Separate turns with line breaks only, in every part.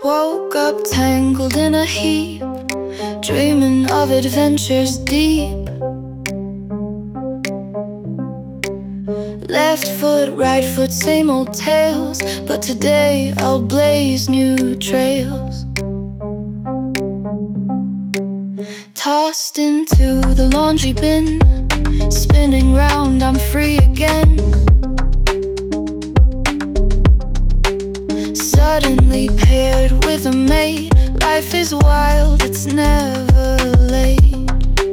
Woke up tangled in a heap, dreaming of adventures deep. Left foot, right foot, same old tales, but today I'll blaze new trails. Tossed into the laundry bin, spinning round, I'm free again. Suddenly paired with a mate, life is wild, it's never late.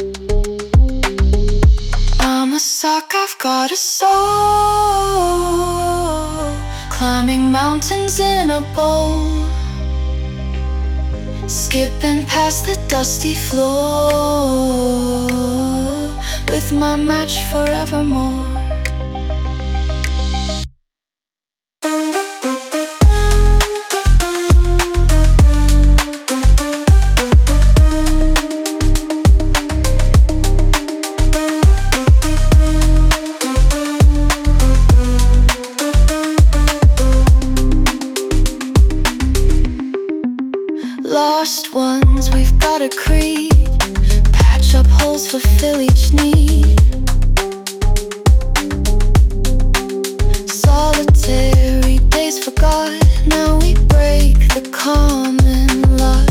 I'm a sock, I've got a soul, climbing mountains in a bowl, skipping past the dusty floor, with my match forevermore. Lost ones, we've got a creed, patch up holes, fulfill each need. Solitary days forgot, now we break the common lot.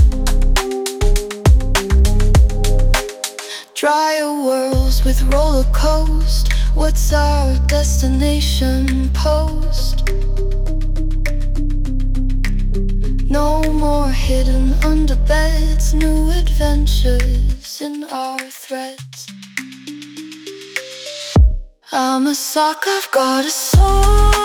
Dryer whirls with roller coast, what's our destination post? No more hidden under beds, new adventures in our threads. I'm a sock, I've got a soul,